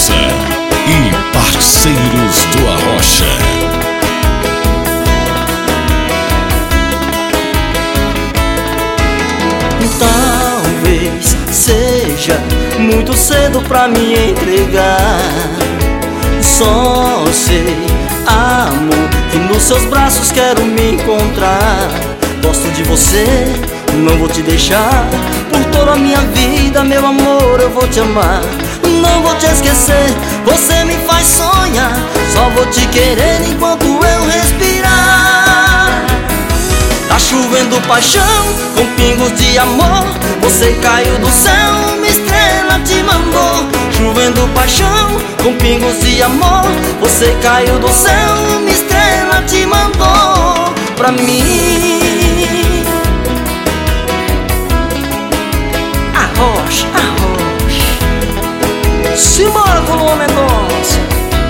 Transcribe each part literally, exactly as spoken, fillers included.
Souza e Parceiros do Arrocha. Talvez seja muito cedo pra me entregar. Só sei, amor, que nos seus braços quero me encontrar. Gosto de você, não vou te deixar. Por toda a minha vida, meu amor, eu vou te amar. Não vou te esquecer, você me faz sonhar. Só vou te querer enquanto eu respirar. Tá chovendo paixão com pingos de amor. Você caiu do céu, uma estrela te mandou. Chovendo paixão com pingos de amor. Você caiu do céu, uma estrela te mandou pra mim. Arrocha, arrocha. Simbora com o Mendonça.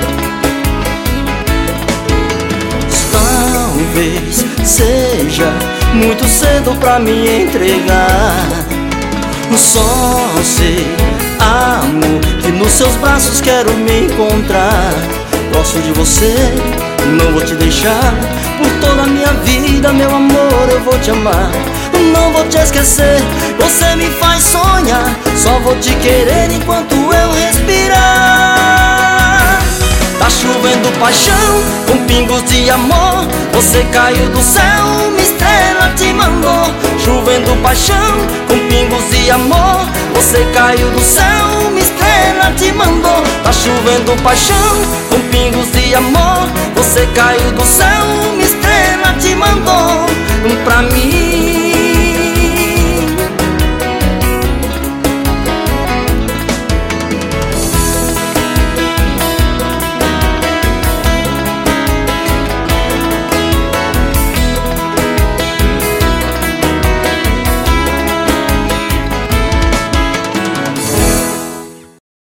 Talvez seja muito cedo pra me entregar. Só sei, amor, que nos seus braços quero me encontrar. Gosto de você, não vou te deixar. Por toda a minha vida, meu amor, eu vou te amar. Não vou te esquecer, você me faz sonhar. Só vou te querer enquanto eu respirar. Tá chovendo paixão com pingos de amor. Você caiu do céu, uma estrela te mandou. Chovendo paixão com pingos de amor. Você caiu do céu, uma estrela te mandou. Tá chovendo paixão com pingos de amor. Você caiu do céu, uma estrela te mandou pra mim.